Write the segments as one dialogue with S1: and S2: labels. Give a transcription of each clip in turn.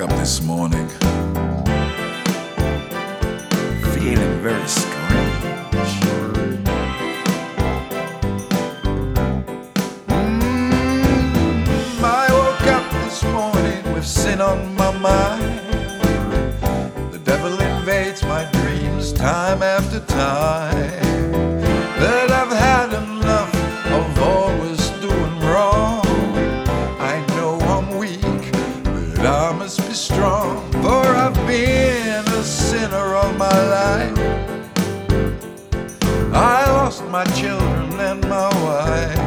S1: up this morning feeling very strange. I woke up this morning with sin on my mind. The devil invades my dreams time after time. But I've had enough of always doing wrong. I know I'm weak, but I must be strong. For I've been a sinner all my life. I lost my children and my wife.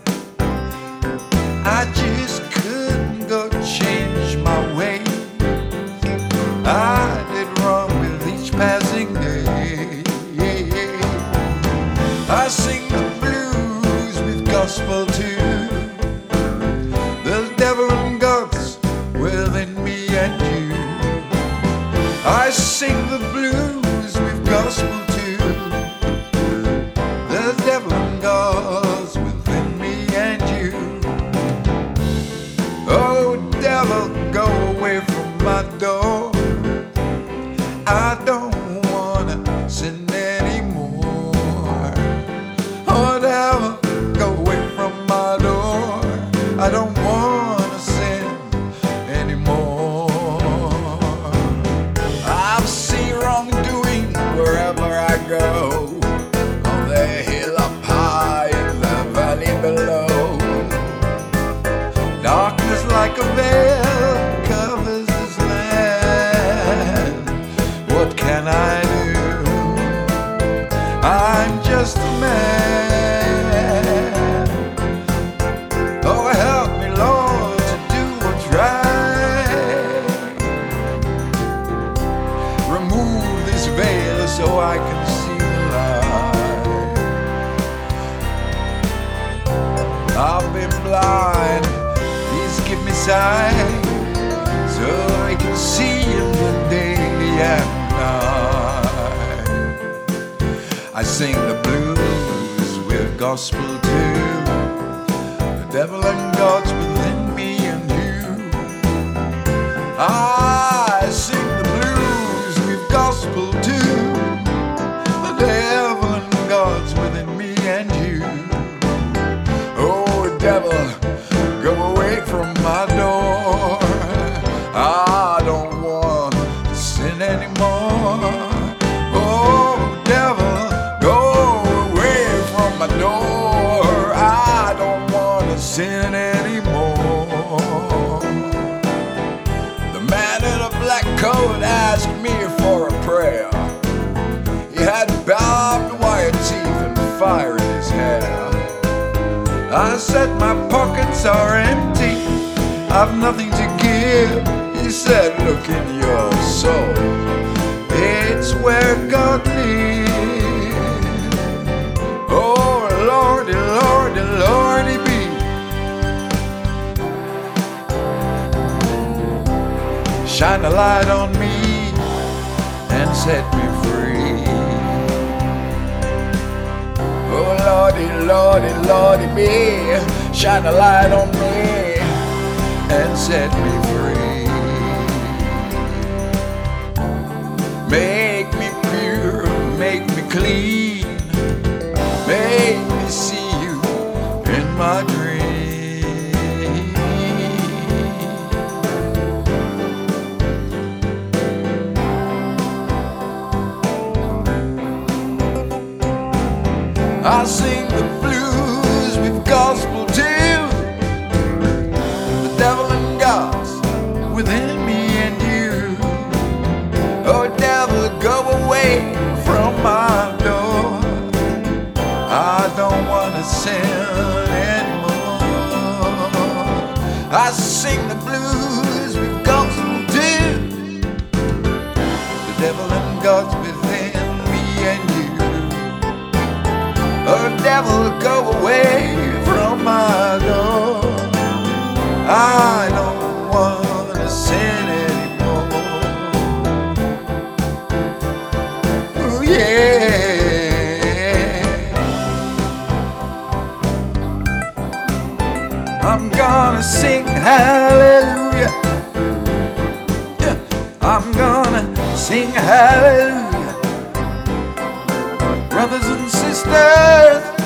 S1: I just couldn't go change my ways. I did wrong with each passing day. I sing the blues with gospel too. The devil and God's within me and you. I sing the blues with gospel too. The devil and God's within me and you. Oh devil, go away from my door. I don't wanna sin anymore. Oh devil, go away from my door. I don't wanna sin anymore. I've seen wrongdoing wherever I go, on the hill up high, in the valley below. Darkness like a veil covers this land. What can I do? I'm just a man. Oh, help me, Lord, to do what's right. Remove this veil so I can see the light. I've been blind, please give me sight, so I can see in the day and night. I sing the blues with gospel too. The devil and God's within me and you. I sing the blues with gospel too. The devil and God's within me and you. Oh devil, go away from my door. I don't want to sin anymore. Oh devil, go away from my door. I don't want to sin anymore. The man in a black coat asked me for a prayer. He had barbed wire teeth and fire in his hair. I said my pockets are empty, I've nothing to give. He said, look in your soul, it's where God lives. Oh Lordy, Lordy, Lordy be. Shine a light on me and set me free. Oh Lordy, Lordy, Lordy be. Shine a light on me and set me free. Make me pure, make me clean. Make me see you in my dreams. I sing the blues with gospel too. The devil and God's within me and you. Oh devil, go away from my door. I don't want to sin anymore. I sing the blues with gospel too. The devil and God's within me and you. Oh devil, go away from my door. I don't want to sin anymore. Oh yeah. I'm gonna sing hallelujah I'm gonna sing hallelujah. Brothers and sisters,